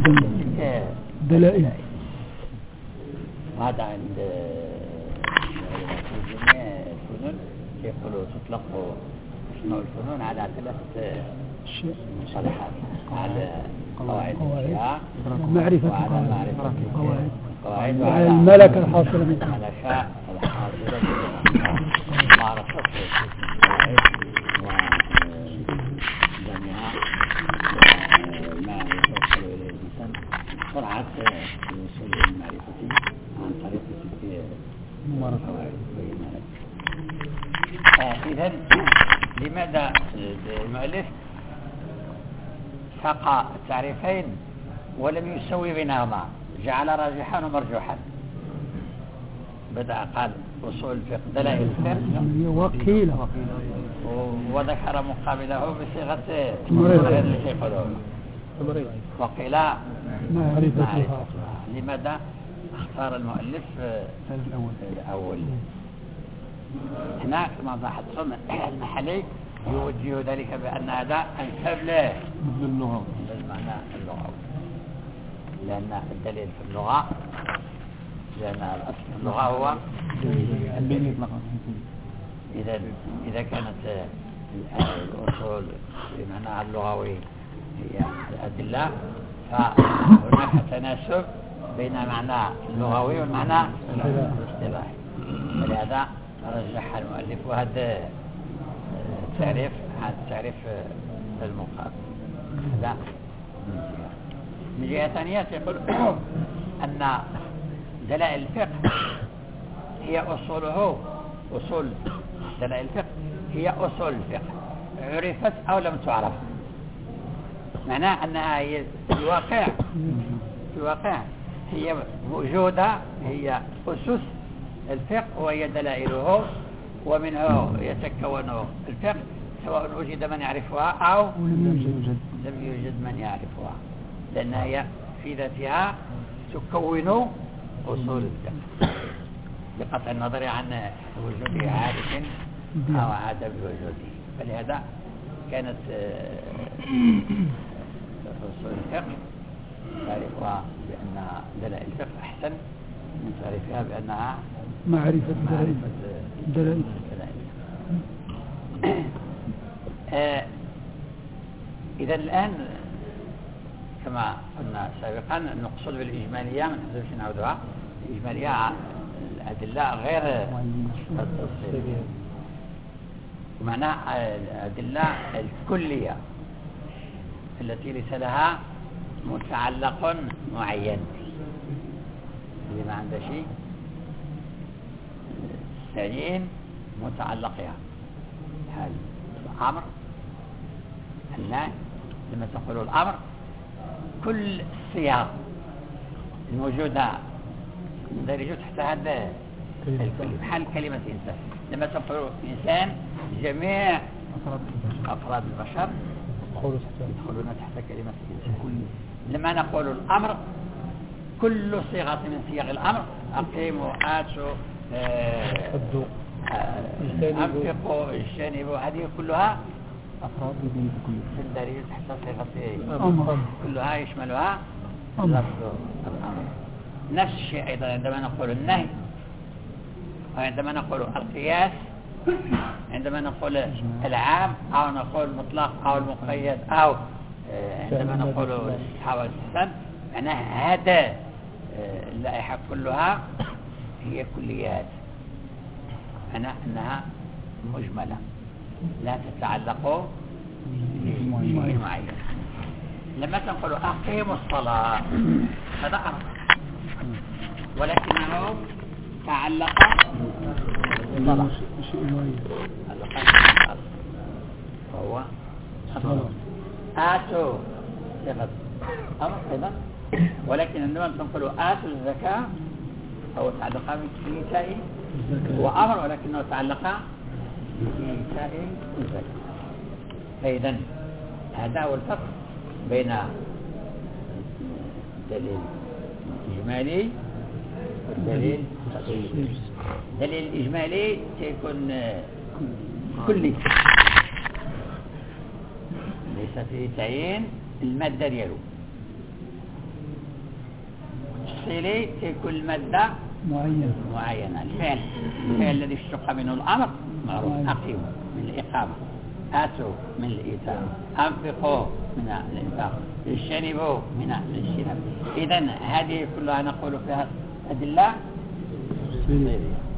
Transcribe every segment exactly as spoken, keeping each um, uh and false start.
دلائل. هذا عند جميع الفنون يقولوا تطلق اسماء الفنون على ثلاث مصطلحات: على قواعد الاشياء، معرفة وعلى معرفة القواعد، وعلى الملكة الحاصلة من على شاء الحاصلة من معرفة القواعد وجميعها وما يتوصل إليه الإنسان سرعة الوصول إلى المعرفة عن طريق القواعد. إذن لماذا المؤلف ساق التعريفين ولم يسوي بينهما، جعل راجحا ومرجوحا؟ بدأ قال أصول الفقه دلائل الفقه وقيلة، وذكر مقابله بصيغة وقيل معرفتها. لماذا اختار المؤلف الأول؟ هنا كما لاحظتم المحلي يوجه ذلك بأن هذا أنسب له بالمعنى اللغوي، لأن الدليل في اللغة، لأن الأصل في اللغة هو إذا إذا كانت الأصول بمعنى اللغوي هي الأدلة، فهناك تناسب بين معنى اللغوي والمعنى الاصطلاحي، ولهذا رجح المؤلف هذا التعريف هذا التعريف المقابل. هذا من جهة ثانية يقول أن دلائل الفقه هي أصوله، أصول دلائل الفقه هي أصول الفقه عرفت أو لم تعرف، معناه أنها هي في الواقع في الواقع هي موجودة، هي أسس الفقه وهي دلائله، ومنه يتكون الفقه سواء وجد من يعرفها أو لم يوجد من يعرفها، لأنها هي في ذاتها تكون أصول الفقه بقطع النظر عن وجود عارف أو عدم وجوده. فلهذا كانت أصول الفقه تعرفها بأن دلائل الفقه أحسن من تعرفها بأنها معرفة دلائل. إذا الآن كما قلنا سابقا نقصد بالإجمالية من حيث نعودها الإجمالية الأدلة غير التفصيلية، بمعنى الأدلة الكلية التي ليس لها متعلق معين، اللي ما عنده شيء ثانيين متعلقها، هل الأمر النهي. لما تقول الأمر كل الصيغ الموجودة مندرجة تحت هذا الكل، بحال كلمة إنسان. لما تقول إنسان جميع أفراد البشر يدخلون تحت كلمة إنسان. لما نقول الأمر كل صيغة من صيغ الأمر، أقيموا، آتوا، أنفقوا، اجتنبوا، هذه كلها أفراد تندرج تحت صيغة أمر، كلها يشملها لفظ الأمر. نفس الشيء أيضا عندما نقول النهي، وعندما نقول القياس، عندما نقول العام أو نقول المطلق أو المقيد، أو عندما نقول الاستحاء والاستحسان، معناها هذا اللائحة كلها هي كليات، معناها أنها مجملة لا تتعلق بشيء معين. لما تقول أقيموا الصلاة هذا أمر، ولكنه تعلق بالصلاة فهو أمر. آتوا صيغة أمر أيضا، ولكن عندما تقول آتوا الزكاة فهو تعلق بإيتاء وأمر، ولكنه تعلق بإيتاء الزكاة. فإذا هذا هو الفرق بين الدليل الإجمالي والدليل التقييدي. الدليل الإجمالي سيكون كلي، ليس فيه تعيين المادة ديالو، تفصيلي في كل مادة معين معينة. الفعل الفعل الذي اشتق منه الأمر معروف، أقيموا من الإقامة، آتوا من الإيتاء، أنفقوا من الإنفاق، اجتنبوا من الاجتناب. إذن هذه كلها نقول فيها أدلة تفصيلية،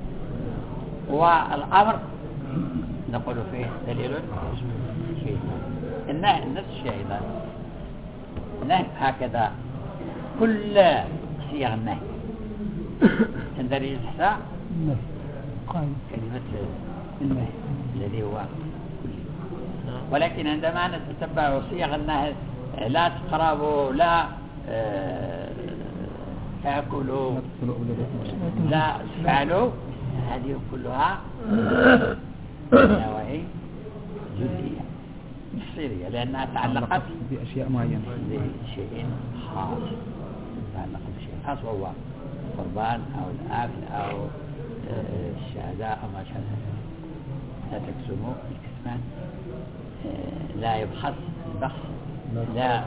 والأمر نقول فيه دليل إجمالي. النهي نفس الشيء أيضا، النهي هكذا كل صيغ النهي تندرج تحت النهي قائم كلمة النهي الذي هو كلي. ولكن عندما نتتبع صيغ النهي، لا تقربوا، لا آه تأكلوا، لا تفعلوا، هذه كلها نواهي جزئية تفصيلية، لأنها تعلقت بأشياء معينة بشيء خاص، تعلقت بشيء خاص وهو قربان أو الأكل أو الشهادة أو ما شابه. لا تكسموا الكسمان، لا يبخس البخس، لا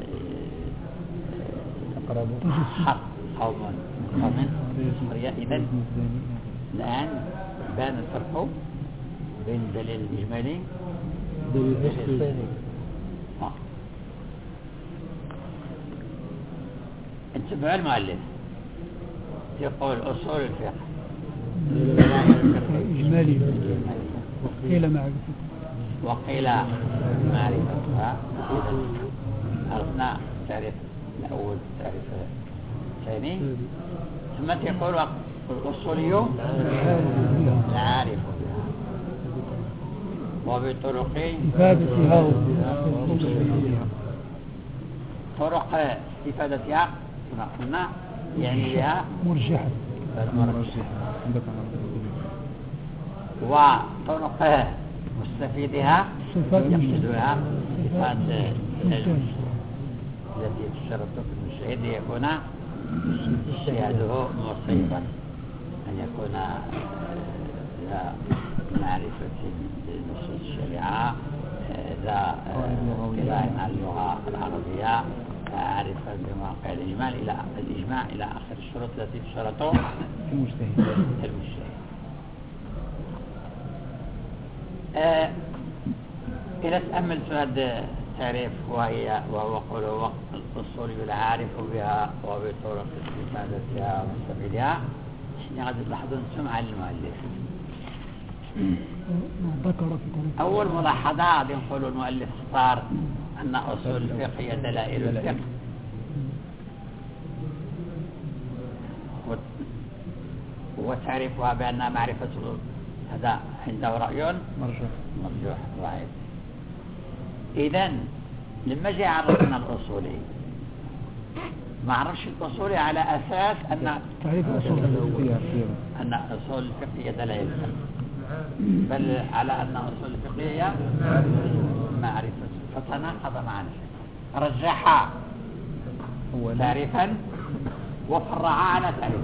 حق قوم من قوم سخرية. إذن الآن بان الفرق بين الدليل الإجمالي والدليل التفصيلي. انتبهوا المؤلف يقول أصول الفقه إجمالي وقيل معرفة وقيل معرفتها. عرفنا تعريف الأول، تعريف الثاني، ثم تقول الأصولي العارف بها وبطرق إفادتها طرق إفادتها قلنا يعني بها مرجحة وطرق مستفيدها يقصد بها صفات التي تشترط في المجتهد ليكون اجتهاده مصيبا، أن يكون ذا معرفة بنصوص الشريعة، ذا قراءة على اللغة العربية، عارفا بمواقع الإجمال إلى الإجماع إلى آخر الشروط التي تشترط في المجتهد. آه إذا تأملت هذا التعريف وهي وهو قوله الأصول العارف بها وبطرق استفادتها ومستفيدها، يعني غادي تلاحظوا سمعة للمؤلف. أول ملاحظة غادي نقولوا المؤلف اختار أن أصول الفقه هي دلائل الفقه، وتعرفها بأنها معرفة هذا عنده رأي مرجوح ضعيف. إذن لما جاء عرفنا الأصولي ما عرفش الأصولي على أساس أن تعريف أصول أن أصول الفقه هي دلائل الفقه، بل على أن أصول الفقه هي معرفة، فتناقض مع نفسه، رجح تعريفا وفرع على تعريف،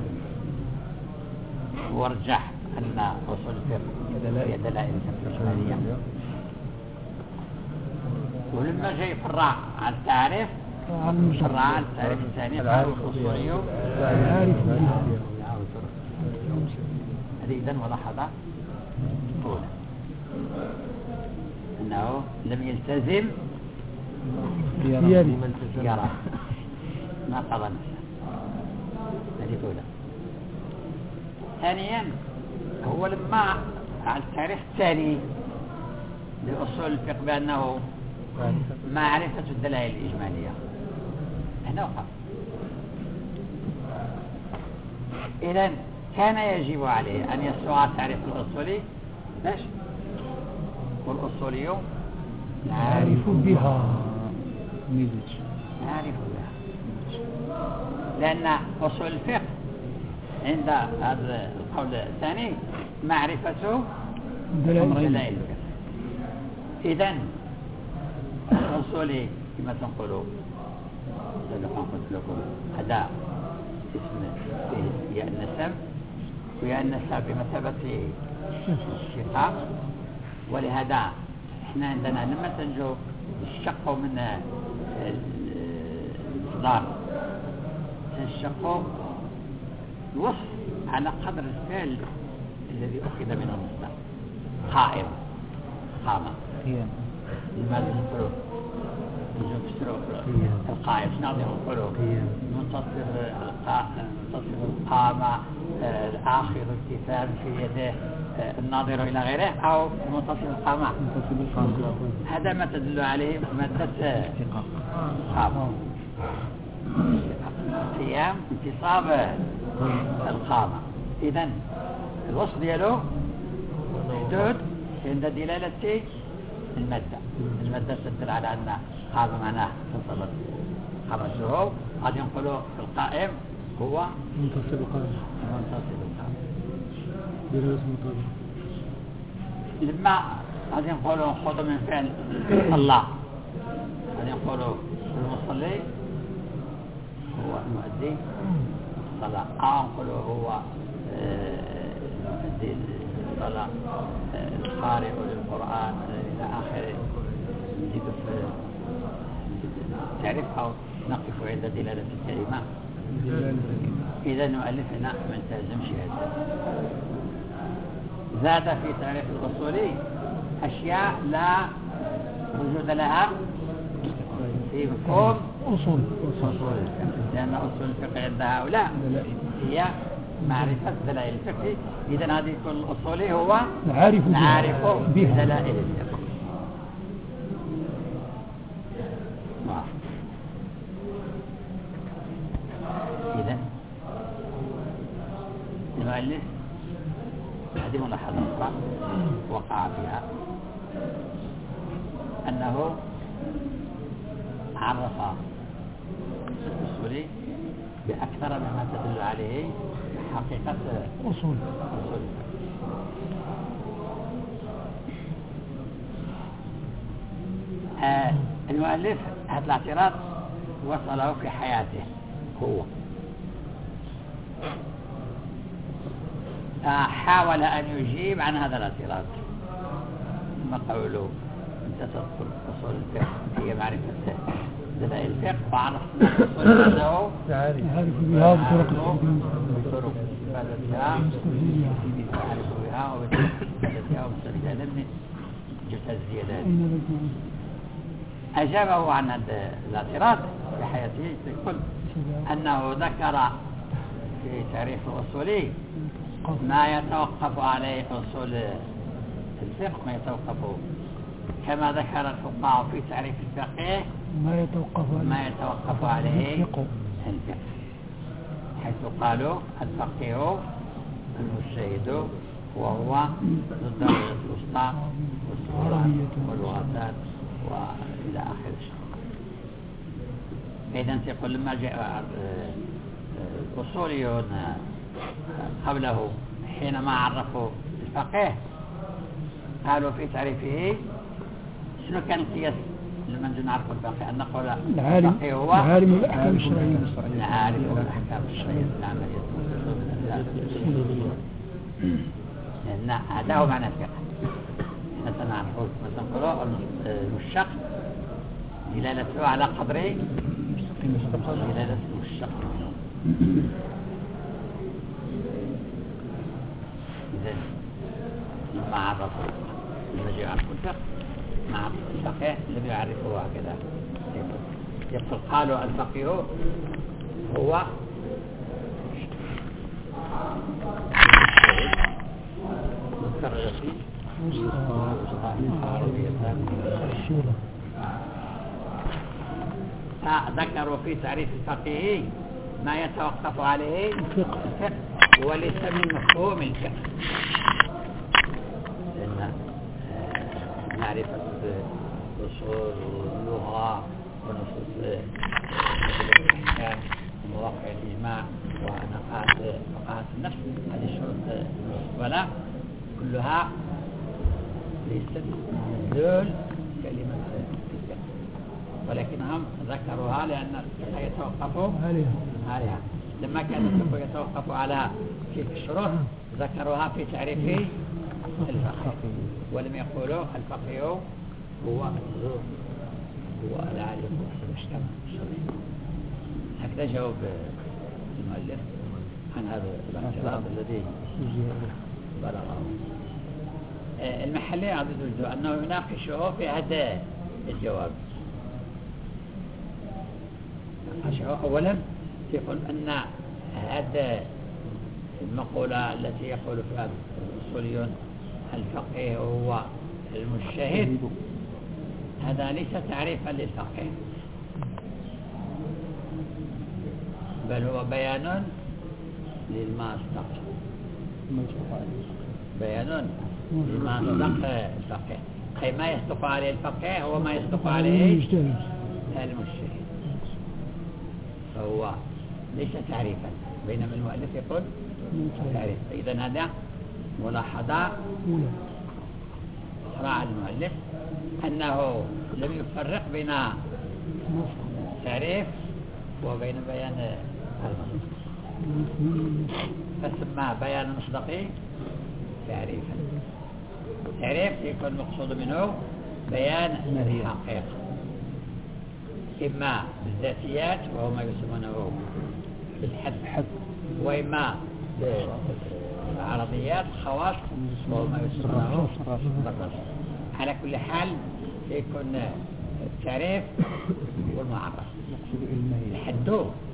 ورجح أن أصول الفقه هي دلائل الفقه الإجمالية. ولما جاي يفرع على التعريف فرع على التعريف الثاني قالوا الأصولي عارف هذه إذن ملاحظة أولى أنه لم يلتزم يرى ما قضى نفسه. هذه أولى. ثانيا هو لما على التعريف الثاني لأصول الفقه بأنه معرفة الدلائل الإجمالية هنا وقف. إذن كان يجب عليه أن يسوع تعريف الأصولي ماشي، والأصولي عارف بها عارف بها، لأن أصول الفقه عند هذا القول الثاني معرفة دلائل الفقه. إذن الأصولي كما تنقلوا سبقا قلت لكم هذا اسم فيه ياء النسب، وياء النسب بمثابة الشقاق، ولهذا احنا عندنا لما تنجو نشقوا من المصدر تنشقوا الوصف على قدر الفعل الذي أخذ من المصدر. قائم قام لماذا نقولوا نجم فسروا القائم شنو نقولوا منتصر منتصر القامة الآخر الكتاب في يده الناظر إلى غيره أو منتصر القامة. هذا ما تدل عليه مادة قامة قيام انتصاب القامة. إذن الوصف ديالو محدود عند دلالة المادة. المادة تدل على أن قام معناه انتصبت قامته. غادي نقولوا القائم هو منتصب القائم منتصب القائم دلالة مطابقة. لما غادي نقولوا خذوا من فعل الله غادي نقولوا المصلي هو المؤذن الصلاة أو نقولوا هو المؤذن الصلاة القارئ للقرآن إلى آخره. نجد في تعرف أو نقف عند دلالة الكلمة. إذا نؤلف هنا ما نلتزمش هذا. زاد في تعريف الأصولي أشياء لا وجود لها في مفهوم أصول أصول، لأن أصول الفقه عند هؤلاء هي معرفة دلائل الفقه. إذن هذه كل الأصولي هو نعرف نعرف بدلائل الفقه. إذن المؤلف هذه ملاحظة أخرى وقع فيها أنه عرف الأصولي بأكثر مما تدل عليه حقيقة أصول. أصول. آه المؤلف هذا الاعتراض وصله في حياته هو. آه حاول أن يجيب عن هذا الاعتراض. ثم قالوا أنت تدخل أصول الفقه هي معرفة دلائل الفقه وعرفنا الأصول أنه يعرف بها بطرق بطرق استفادتها يعرف بها وباستفادتها ومستفادة من جزء الزيادات. أجابه عن هذا الاعتراض في حياته يقول أنه ذكر في تعريف الأصولي ما يتوقف عليه أصول الفقه ما يتوقف كما ذكر الفقهاء في تعريف الفقه ما يتوقف عليه ما يتوقف عليه الفقه، حيث قالوا الفقيه المجتهد وهو ذو الدرجة الوسطى واللغات وإلى آخر الشيء. إذن تقول لما جاء الأصوليون قبله حينما عرفوا الفقيه قالوا في تعريفه شنو كان القياس لما نجي نعرفوا الفقيه أن نقول الفقيه هو عالم الأحكام الشرعية عالم الأحكام الشرعية العملية لأن هذا هو معنى الفقه. حتى نعرفه مثلا نقولوا المشتق دلالته على قدر دلالة المشتق. إذن لما عرفوا لما جاءوا يعرفوا الفقه مع الفقيه لم يعرفوا هكذا. يقول قالوا الفقيه هو مكرر فيه فذكروا في تعريف الفقيه ما يتوقف عليه الفقه وليس من مفهوم الفقه. لأن معرفة الأصول واللغة ونصوص الأحكام ومواقع الإجماع ونقاط نقاط النفس هذه الشروط ولا كلها ليست نزول كلمة الفقه، ولكنهم ذكروها لأن الفقه يتوقف عليها. لما كان الفقه يتوقف على تلك الشروط ذكروها في تعريف الفقه ولم يقولوا الفقيه هو الزور هو العالم الأحكام الشرعية. هكذا جاوب المؤلف عن هذا الاعتراض الذي بلغه. المحلي عدد الجواب أنه يناقشه في هذا الجواب. ناقشه أولا يقول أن هذا المقولة التي يقول فيها الأصوليون الفقيه هو المجتهد، هذا ليس تعريفا للفقيه، بل هو بيان للمصدق، بيان للمصدق الفقيه، أي ما يصدق عليه الفقيه هو ما يصدق عليه المجتهد، فهو ليس تعريفا، بينما المؤلف يقول تعريف. إذن هذا ملاحظة صراع المؤلف أنه لم يفرق بين التعريف وبين بيان المصدق، فسمى بيان المصدقي تعريفا. تعريف يكون المقصود منه بيان الحقيقة، إما بالذاتيات وهو ما يسمونه بالحد، وإما بالعرضيات خواص وهو ما يسمونه بالرص. على كل حال يكون التعريف والمعرف. الحد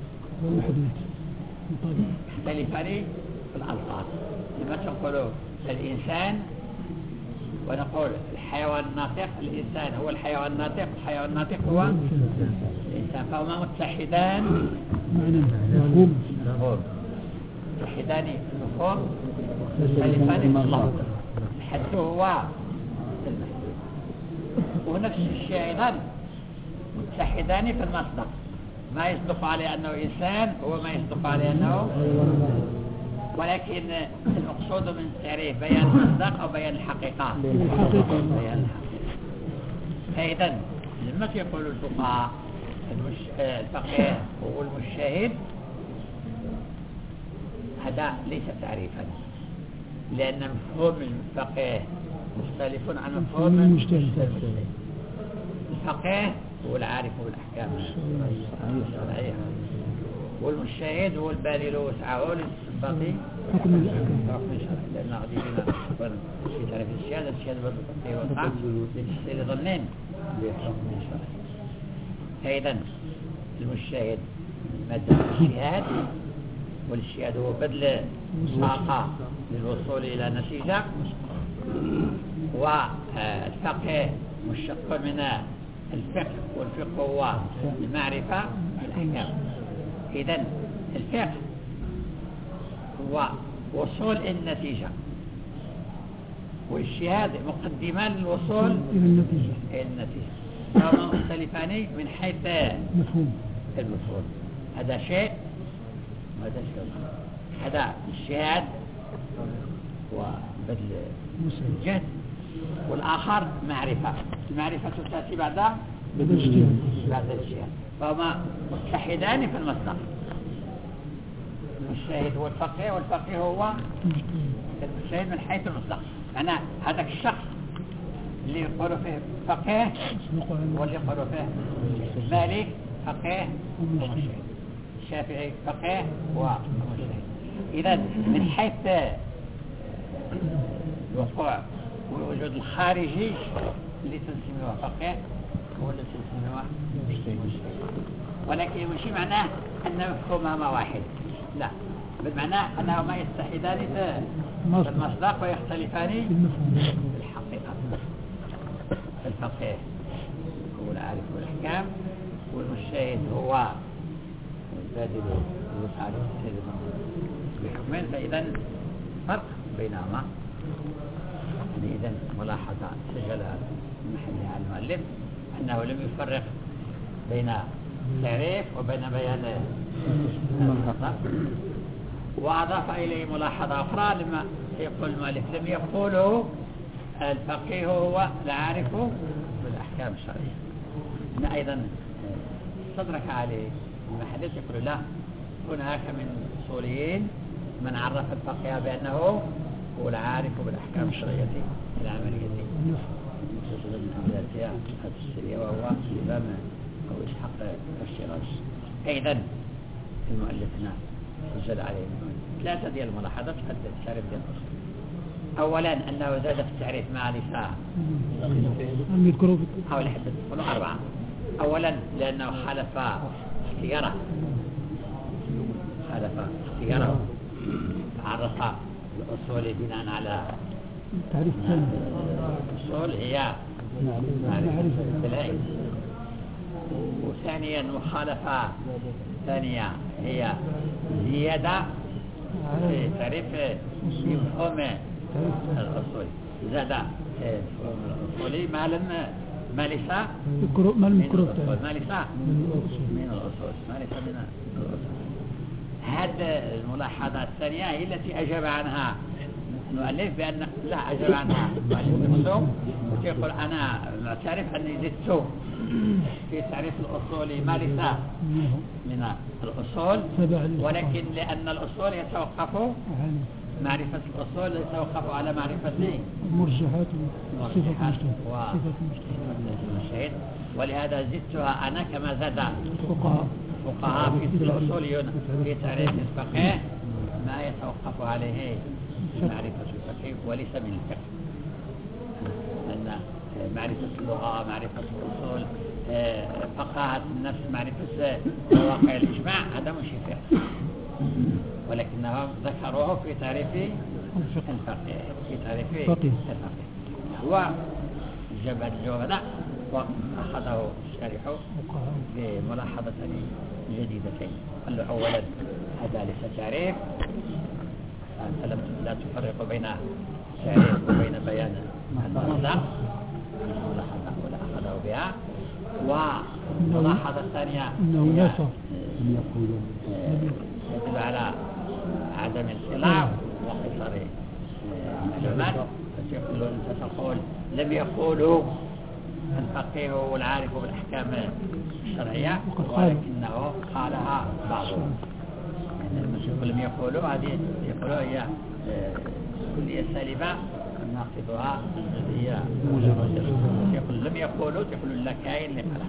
يختلفان في الألفاظ، لما تقول الإنسان ونقول الحيوان الناطق، الإنسان هو الحيوان الناطق، الحيوان الناطق هو الإنسان، فهما متحدان مفهوم، متحدان في المفهوم، مختلفان في اللفظ. الحد هو المحدود، ونفس الشيء أيضا متحدان في المصدق، ما يصدق عليه أنه إنسان هو ما يصدق عليه أنه، ولكن المقصود من التعريف بيان المصدق أو بيان الحقيقة، بيان الحقيقة. أيضا لما يقول الفقهاء الفقيه هو المجتهد، هذا ليس تعريفا، لأن مفهوم الفقيه مختلف عن مفهوم المجتهد. الفقيه هو العارف بالأحكام الشرعية، والمجتهد هو البالي له وسعه للاستنباط حكم الشرعي، لأن غادي لنا في تعريف الشهادة، الشهادة برضو تنتهي وقع لتحصيل ظنين بحكم الشرعي. أيضا المجتهد مادة الاجتهاد، والاجتهاد هو بذل طاقة للوصول إلى نتيجة، والفقه مشتق من الفقه، والفقه هو المعرفة بالأحكام. إذن الفقه هو وصول النتيجة، والاجتهاد مقدمان للوصول إلى النتيجة، فهما مختلفان من حيث مفهوم المفهوم. هذا شيء وهذا شيء. هذا الاجتهاد وبذل الجهد، والآخر معرفة، المعرفة تأتي بعد بعد الاجتهاد، فهما متحدان في المصدر. المجتهد هو الفقيه، والفقيه هو المجتهد من حيث المصدر، معناه هذاك الشخص اللي يقولوا فيه فقيه واللي يقولوا فيه مالك فقيه ومجتهد، الشافعي فقيه ومجتهد. إذا من حيث الوقوع والوجود الخارجي اللي تنسميوه فقيه هو اللي تنسميوه مجتهد، ولكن ماشي معناه أن مفهومهما واحد، لا، بل معناه أنهما يتحدان في المصداق ويختلفان في الحقيقة. الفقيه هو العارف بالأحكام، والمجتهد هو البادل يسعى لتحصيل بحكمين، فإذا فرق بينهما. إذا ملاحظة سجل المحلي على المؤلف أنه لم يفرق بين التعريف وبين بيان المصدق، وأضاف إليه ملاحظة أخرى لما يقول المؤلف لم يقوله الفقيه هو العارف بالأحكام الشرعية. إن أيضا استدرك عليه المحدث يقول لا، هناك من الأصوليين من عرف الفقيه بأنه هو العارف بالأحكام الشرعية العملية الذاتية التفسيرية، وهو الإمام أو إسحاق الشيرازي. أيضا المؤلف هنا زاد عليه ثلاثة ديال الملاحظات في التعريف ديال الأصول. أولا أنه زاد في التعريف معرفة لم يذكروا حول حدة تقولوا أربعة. أولا لأنه خالف اختياره خالف اختياره عرف الأصول بناء على التعريف الثاني الأصول هي معرفة الدلائل. وثانيا مخالفة ثانية هي زيادة في تعريف مفهوم الأصول. زاد مفهوم الأصول ما لم ما ليس ما لم يذكروا ما ليس من الأصول ما ليس من الأصول. هذه الملاحظة الثانية هي التي أجاب عنها المؤلف بأن لا أجاب عنها المؤلف نفسه ويقول أنا معترف أني زدت في تعريف الأصول ما ليس من الأصول، ولكن لأن الأصول يتوقف معرفة الأصول يتوقف على معرفة المرجحات المرجحات والمشاهد، ولهذا زدتها أنا كما زاد فقهاء فقهاء في الأصوليون في تعريف الفقه ما يتوقف عليه معرفة الفقه وليس من الفقه. لأن معرفة اللغة معرفة الأصول فقهاء النفس معرفة مواقع الإجماع هذا مش فقه، ولكنهم ذكروه في تعريف الفقه في تعريف الفقه. هو جاب الجواب هذا وأخذه الشارح بملاحظتين جديدتين. قال له أولا هذا ليس تعريف، أنت لم لا تفرق بين تعريف وبين بيان المصدر الملاحظة ولا أخذه بها. والملاحظة الثانية أنه يدل على عدم الاطلاع وقصر المعلومات. أنت تقول لم يقولوا الفقيه والعارف بالأحكام الشرعية ولكنه قالها بعضهم. يعني لما لم يقولوا هذه يقولوا هي كلية سالبة ناقضها الجزئية يقول لم يقولوا تقول لك كاين اللي قالها.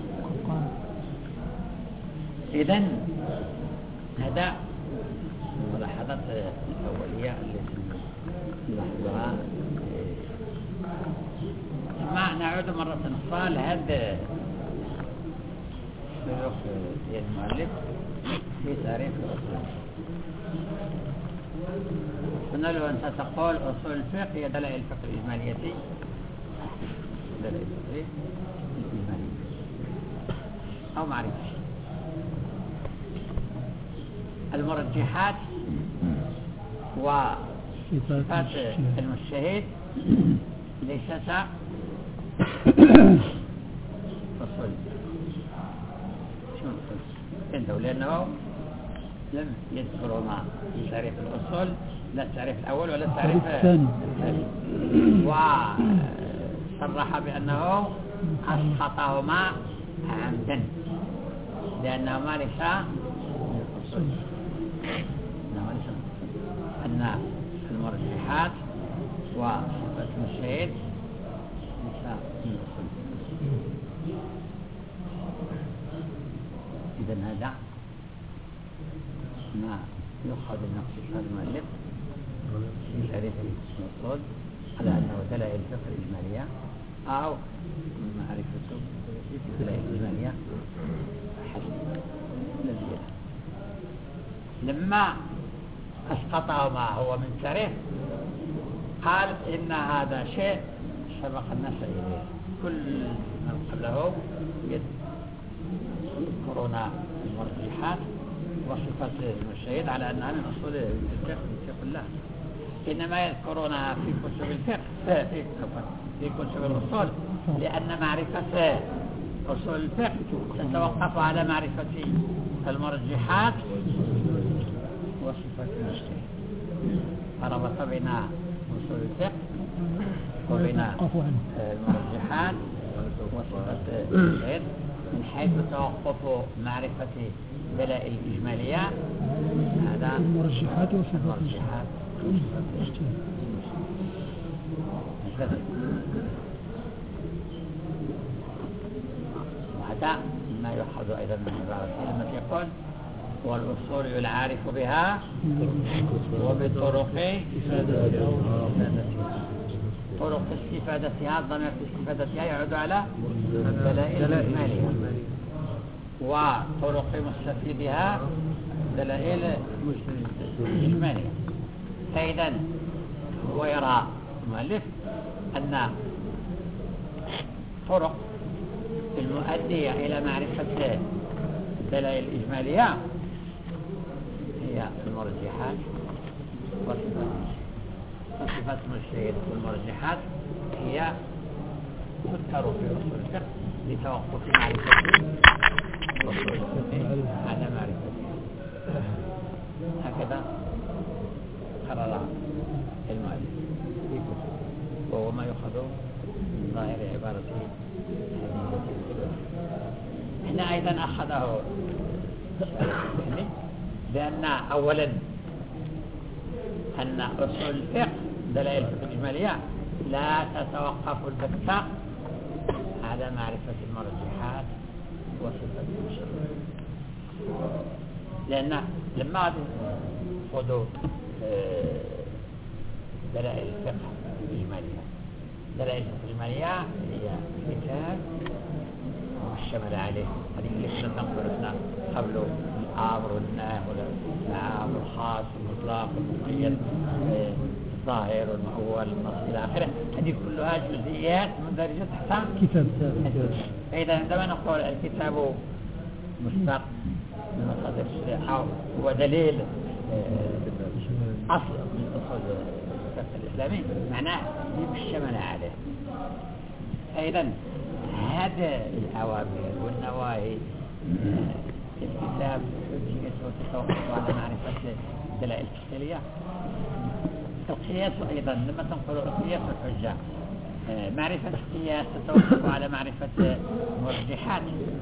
إذن هذا الملاحظات الأولية التي نلاحظها. ثم نعود مرة أخرى لهذا السلوك ديال المؤلف في تعريف الأصول. قلنا له أنت تقول أصول الفقه هي دلائل الفقه الإجمالية دلائل الفقه الإجمالية أو معرفة المرجحات وصفات المجتهد ليست أصول. شو نقول؟ لأنه لم يذكرهما في تعريف الأصول، لا التعريف الأول ولا التعريف الثاني، وصرح بأنه أسقطهما عمدا لأنهما ليس من الأصول. أن المرجحات وصفات المجتهد ليس من الأصول. إذن هذا ما يؤخذ من نقص المؤلف في تعريف الأصول على أنه دلائل الفقه الإجمالية أو معرفة الدلائل الإجمالية حسب الذي لما أسقطه ما هو من تعريف قال إن هذا شيء سبق الناس إليه. كل من قبله يذكرون المرجحات وصفات المجتهد على أنها من أصول الفقه يقول لا، إنما يذكرونها في كتب الفقه في في كتب الأصول لأن معرفة أصول الفقه تتوقف على معرفة المرجحات وصفات المجتهد. فربط بين أصول الفقه وبين المرجحات وصفات المجتهد من حيث توقف معرفة دلائل الإجمالية هذا المرجحات وصفات المرجحات هكذا. وهذا ما يؤخذ أيضا من عبارته لما يقول والأصول العارف بها وبطرق طرق استفادتها. الضمير في استفادتها يعود على دلائل الإجمالية، وطرق مستفيدها دلائل الإجمالية. فإذا هو يرى المؤلف أن طرق المؤدية إلى معرفة الدلائل الإجمالية هي المرجحات وصفات المجتهد، والمرجحات هي تذكر في أصول الفقه لتوقف معرفة أصول الفقه على معرفتها. هكذا قرر المؤلف في كتبه، وهو ما يؤخذ من ظاهر عبارته هنا. أيضا أخذه بأن أولا أن أصول الفقه دلائل الفقه الإجمالية لا تتوقف البتة على معرفة المرجحات وصفات المشروع، لأن لما خذوا دلائل الفقه الإجمالية، دلائل الفقه الإجمالية هي كتاب والشمل عليه، هذه اللي كنا نقولنا قبل الأمر والنهي والعام والخاص والمطلق والمقيد، الظاهر والمؤول والنص إلى آخره، هذه كلها جزئيات مندرجة تحت كتاب. فإذا عندما نقول الكتاب مشتق من مصادر الشريعة هو دليل أصل من أصول الفقه الإسلامي، معناه بالشمل عليه. فإذا هذا الأوامر والنواهي الكتاب حجيته تتوقف على معرفة الدلائل التشكيلية. القياس أيضا لما تنقل القياس والحجة، معرفة القياس تتوقف على معرفة المرجحات.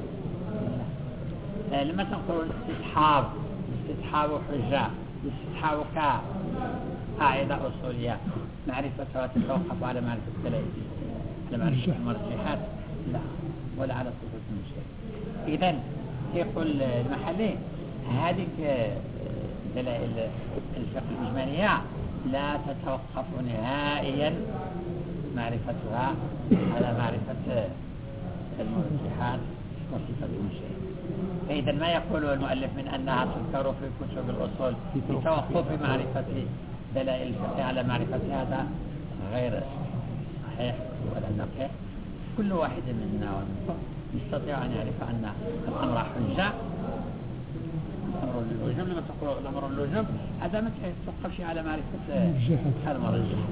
لما تنقل الاستصحاب، استصحاب حجة، استصحاب كقاعدة أصولية، معرفتها تتوقف على معرفة الدلائل، على معرفة المرجحات لا، ولا على صفة المشكلة. إذن يقول المحلي هذه دلائل الفقه الإجمالية لا تتوقف نهائيا معرفتها على معرفة المرجحات وصفة المشكلة. فإذا ما يقوله المؤلف من أنها تذكر في كتب الأصول بتوقف معرفة دلائل الفقه على معرفة هذا غير صحيح ولا دقيق. كل واحد منا ومنكم يستطيع أن يعرف أن الأمر حجة، الأمر اللزوم. لما تقول الأمر اللزوم هذا ما تتوقفش على معرفة المرجحات.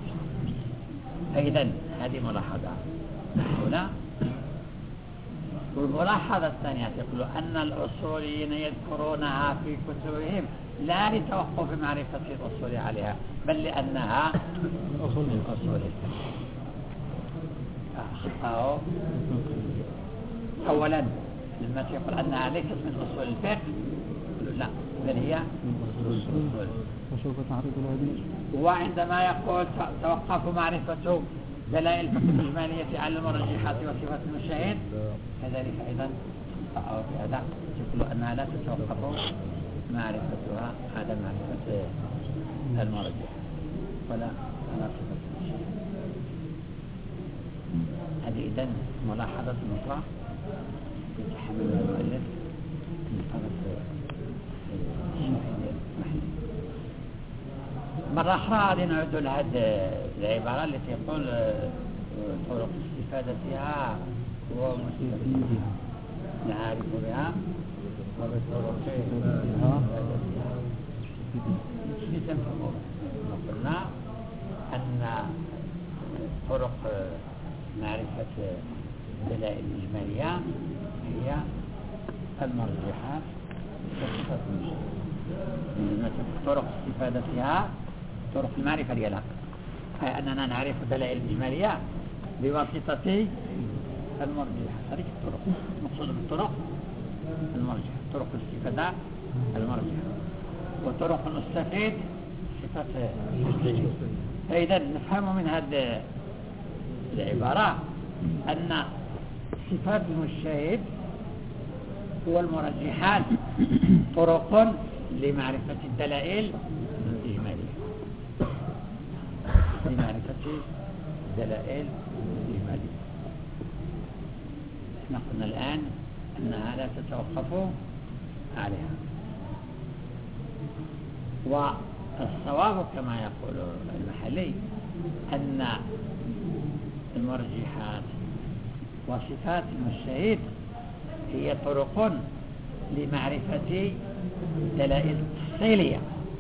فإذا هذه ملاحظة أولى. والملاحظة الثانية تقول أن الأصوليين يذكرونها في كتبهم لا لتوقف معرفة الأصول عليها، بل لأنها أصول من أصول الفقه. أخطأوا أولا لما تقول أنها ليست من أصول الفقه، لا، بل هي من أصول وسوف تعرض الهدي. وعندما يقول توقف معرفة دلائل الفقه الإجمالية على المرجحات وصفات المشاهد، كذلك أيضا أو في هذا يقول أنها لا تتوقف معرفتها على معرفة المرجح ولا على صفة المشاهد. هذه إذن ملاحظة أخرى يتحملها المؤلف من طرف الشاهد المحلي. مرة أخرى هذه نعود لهذه العبارة التي يقول طرق استفادتها ومستفيدها نعرف بها وبطرق استفادتها لتنفهموا. قلنا أن طرق معرفة الدلائل الإجمالية هي المرجحات وصفات المشاهد. طرق استفادتها طرق المعرفة ديالها، أي أننا نعرف الدلائل الإجمالية بواسطة المرجحات. هذه الطرق مقصود بالطرق المرجحة، طرق الاستفادة المرجحة، وطرق المستفيد صفات المشاهد. فإذا نفهم من هذه العبارة أن صفات المشاهد والمرجحات طرق لمعرفة الدلائل الإجمالية لمعرفة الدلائل الإجمالية. احنا قلنا الآن أنها لا تتوقف عليها، والصواب كما يقول المحلي أن المرجحات وصفات المجتهد هي طرق لمعرفة دلائل تفصيلية.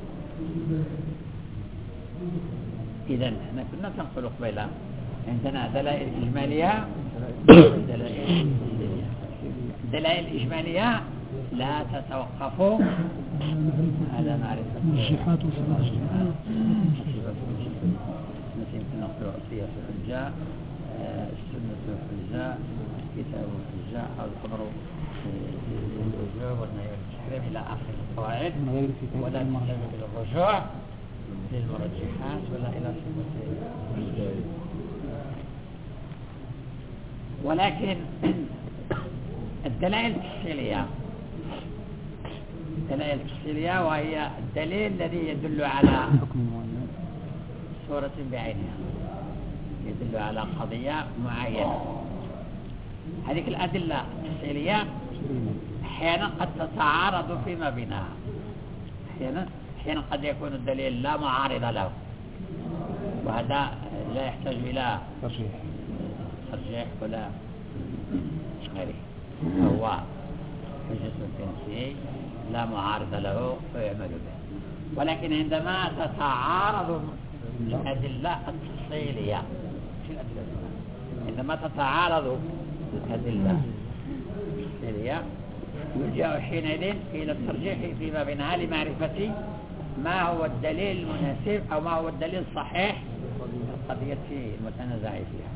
إذن احنا كنا تنقل قبيلة عندنا دلائل إجمالية ودلائل تفصيلية. الدلائل الإجمالية لا تتوقف على معرفة الصفات والصفات. يمكن نقول عصية الحجة، السنة الحجة، كتاب الحجة، أو الأمر بالوجوب والنهي عن التحريم إلى آخر القواعد، ولا تحتاج إلى الرجوع للمرجحات ولا إلى صفة. ولكن الدلائل التفصيلية الدلائل التفصيلية وهي الدليل الذي يدل على صورة بعينها، يدل على قضية معينة. هذه الأدلة التفصيلية أحيانا قد تتعارض فيما بينها. أحيانا أحيانا قد يكون الدليل لا معارض له، وهذا لا يحتاج إلى ترجيح ترجيح ولا غيره، هو حجة في نفسه لا معارض له فيعمل به. ولكن عندما تتعارض الأدلة التفصيلية عندما تتعارض الأدلة التفصيلية يلجأ حينئذ إلى الترجيح فيما بينها لمعرفة ما هو الدليل المناسب أو ما هو الدليل الصحيح القضية المتنازع فيها.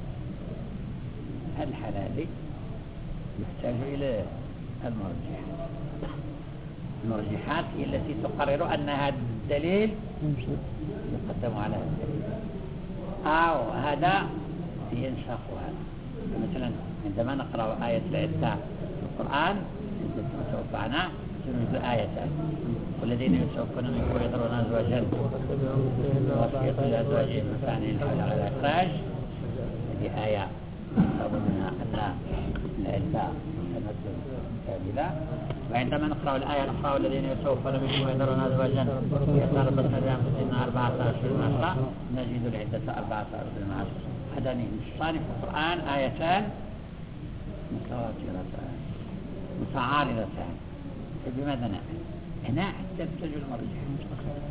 الحلال يحتاج إلى المرجحات. المرجحات هي التي تقرر أن هذا الدليل يقدم على هذا الدليل أو هذا ينسخ هذا. مثلا عندما نقرأ آية العدة في القرآن توفعنا نجد آيتان: والذين يتوفون منكم ويذرون أزواجا وصية لأزواجهم متاعا إلى الحول على الإخراج. هذه آية يفهم منها أن العدة سنة كاملة. وعندما نقرأ الآية الأخرى: والذين يتوفون منكم ويذرون أزواجا يتربصن بأنفسهن أربعة أشهر وعشرة، نجد العدة أربعة أشهر وعشرة. هذان نصان في القرآن، آيتان متواترتان متعارضتان. بماذا نعمل؟ هنا تنتج المرجح.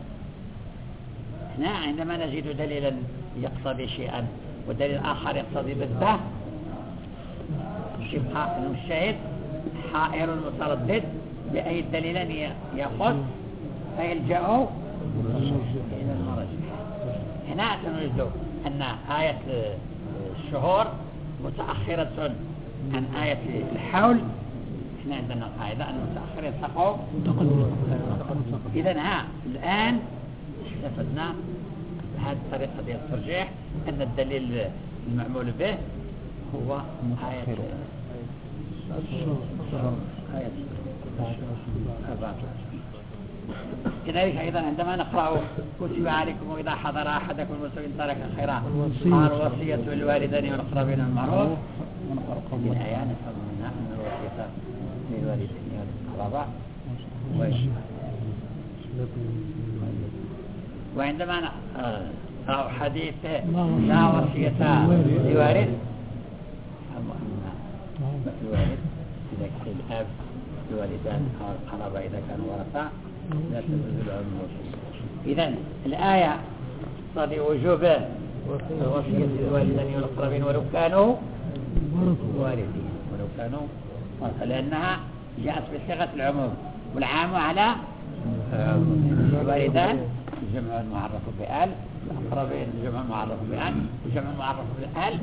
هنا عندما نجد دليلا يقتضي شيئا ودليل آخر يقتضي ضده، يبقى المجتهد حائر متردد بأي الدليلين يأخذ فيلجأ إلى المرجح. هنا نجد أن آية الشهور متأخرة عن آية الحول. احنا عندنا قاعدة أن المتأخر يلحق إذن ها الآن استفدنا بهذه الطريقة ديال الترجيح أن الدليل المعمول به هو آية آية كذلك أيضا عندما نقرأ: كتب عليكم وإذا حضر أحدكم الموت إن ترك خيرا قال وصية للوالدين والأقربين بالمعروف. هذه الآية نفهم منها أن الوصية للوالدين والأقرباء. وعندما نقرأ حديث لا وصية لوارث، الوالد إذا كان الأب الوالدان أو القرابة إذا كانوا ورثة لا تجوز لهم الوصية. إذن الآية تقتضي وجوب وصية الوالدين والأقربين ولو كانوا وارثين، ولو كانوا ورثة، لأنها جاءت بصيغة العموم، والعام على الوالدان الجمع المعرف بآل، الأقربين الجمع المعرف بآل، الجمع المعرف بآل.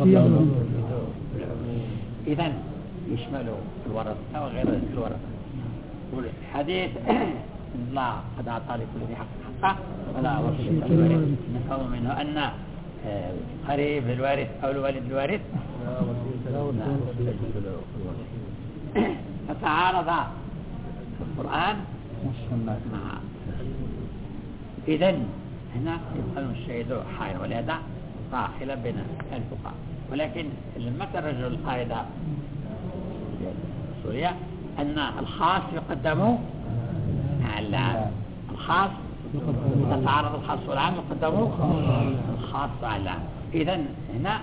إذن يشمل الورثة وغير الورثة. والحديث: الله قد أعطى لكل ذي حق حقه ولا وصية للوارث، نفهم منه أن قريب الوارث أو الوالد الوارث فتعارض القرآن مع. إذن هنا يبقى المشاهد حائر، ولهذا طاحلة بين الفقهاء. ولكن لما ترجع القاعدة الأصولية أن الخاص يقدم على العام، الخاص تتعارض الخاص والعام يقدم الخاص على العام. إذن هنا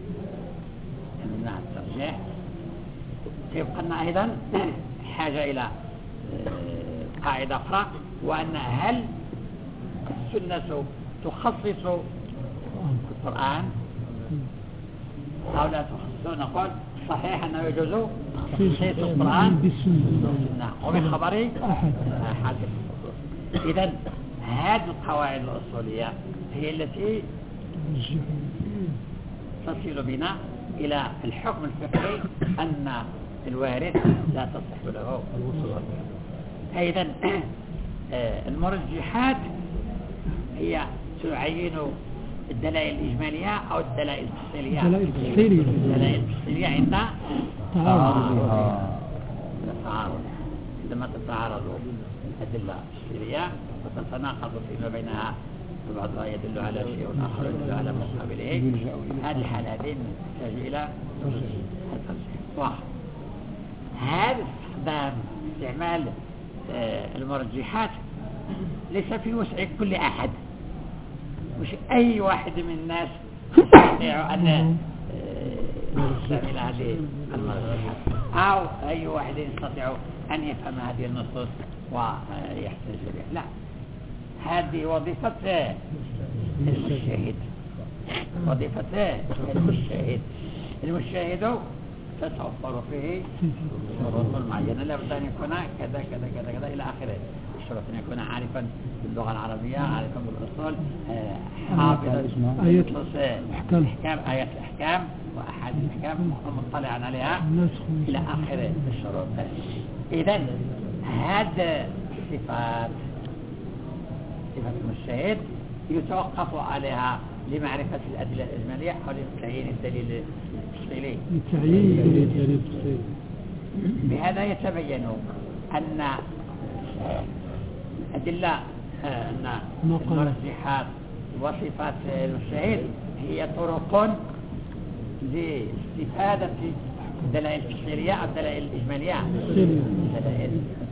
من الترجيح يبقى لنا أيضا حاجة إلى قاعدة أخرى، وأن هل السنة تخصص القرآن أو لا تخصص؟ نقول صحيح أنه يجوز تخصيص القرآن بالسنة وبخبر أحد. إذن هذه القواعد الأصولية هي التي تصل بنا إلى الحكم الفقهي أن الوارث لا تصح له الوصول. أيضا المرجحات هي تعين الدلائل الإجمالية أو الدلائل التفصيلية. الدلائل التفصيلية عند تعارض، عندما تتعارض الأدلة التفصيلية وتتناقض فيما بينها، بعضها يدل على شيء والآخر يدل على مقابله، هذه الحالة هذه تحتاج إلى الترجيح. هذا استخدام استعمال المرجحات ليس في وسع كل أحد، مش أي واحد من الناس يستطيع أن يستعمل هذه المرجحات، أو أي واحد يستطيع أن يفهم هذه النصوص ويحتج بها. لا، هذه وظيفة المشاهد، وظيفة المشاهد. المشاهد تتوفر فيه شروط معينة، لابد أن يكون كذا كذا كذا كذا إلى آخره. الشروط أن يكون عارفا باللغة العربية، عارفا بالأصول، حافظا أحكام آيات الأحكام وأحاديث الأحكام ومطلعا عليها إلى آخر الشروط. إذن هذا صفات صفات المشاهد يتوقف عليها لمعرفة الأدلة الإجمالية أو لتعيين الدليل التفصيلي. بهذا يتبين أن أدلة أن المرجحات وصفات المشاهد هي طرق لاستفادة الدلائل التفصيلية أو الدلائل الإجمالية. الدلائل